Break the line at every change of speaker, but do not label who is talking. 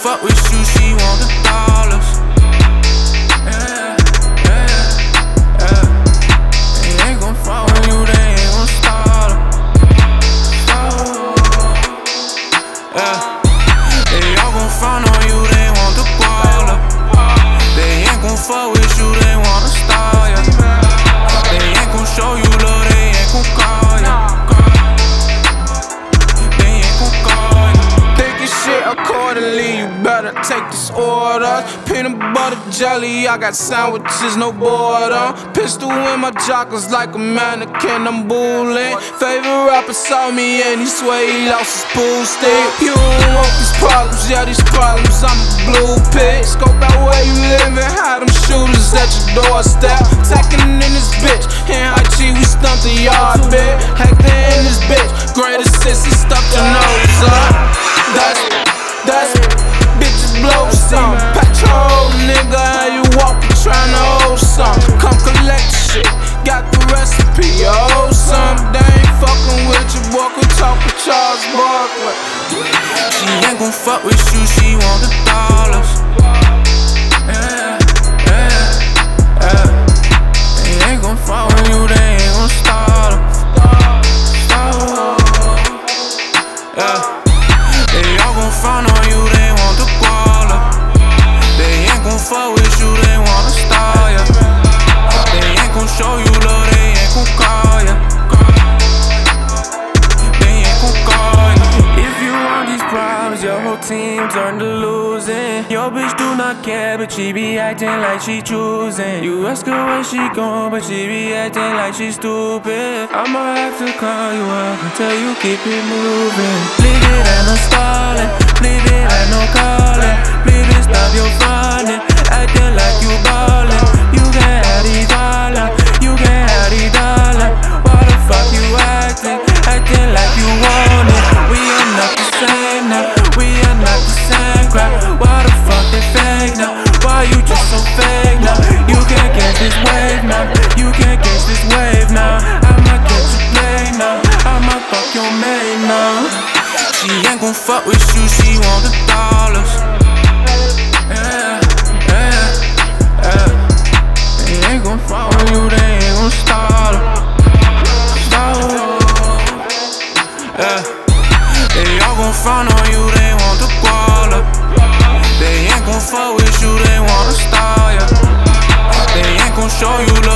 fuck with you, she want the dollars. Yeah, yeah, yeah. They ain't gon' fuck with you, they ain't gon' stall her. Yeah. They all gon' front on you, they want the baller. They ain't gon' fuck with you, they wanna stall ya. They ain't gon' show you love, they ain't gon' call ya. They ain't gon' call ya.
Thinking shit accordingly, you better take this order. Peanut butter jelly, I got sandwiches, no border. Pistol in my jockers like a mannequin, I'm bullying. Favorite rapper saw me and he swear he lost his pool stick. You don't want these problems, yeah, these problems, I'm a blue pit. Scope out where you living, hide them shooters at your doorstep. Tacking in this bitch, in high G, we stumped the yard, bitch. Hector in this bitch, great assist, he stuffed your nose up. That's bitches blow some. Patrol, nigga, how you walkin' tryna hold some. Come collect the shit, got the recipe, oh some. They ain't fucking with you, boy, could talk with Charles Barkley.
She ain't gon' fuck with you, she want the dollars. Yeah, yeah, yeah. They ain't gon' fuck with you, they ain't gon' stall her. Yeah. They all gon' front on you, they want the baller. They ain't gon' fuck with you, they wanna stall ya. They ain't gon' show you love, they ain't gon' call ya. They ain't gon' call ya. If you want these problems, your whole team turn to losing. Your bitch do not care, but she be acting like she choosing. You ask her where she going, but she be acting like she stupid. I'ma have to call you up until you keep it moving. Leave it and no stalling, leave it and no calling. Please it, stop your fronting, acting like you ballin'. You can have the dollar, you can have the dollar. Why the fuck you acting like you want it? We are not the same now, we are not the same crap. Why the fuck they fake now? Why you just so fake now? You can't catch this wave now, you can't catch this wave now. I'ma catch you play now, I'ma fuck your maid now. She ain't gon' fuck with you, she want the dollars. Yeah, yeah, yeah. They ain't gon' fuck with you, they ain't gon' stall her. Yeah. They all gon' front on you, they want the baller. They ain't gon' fuck with you, they wanna stall ya. They ain't gon' show you love.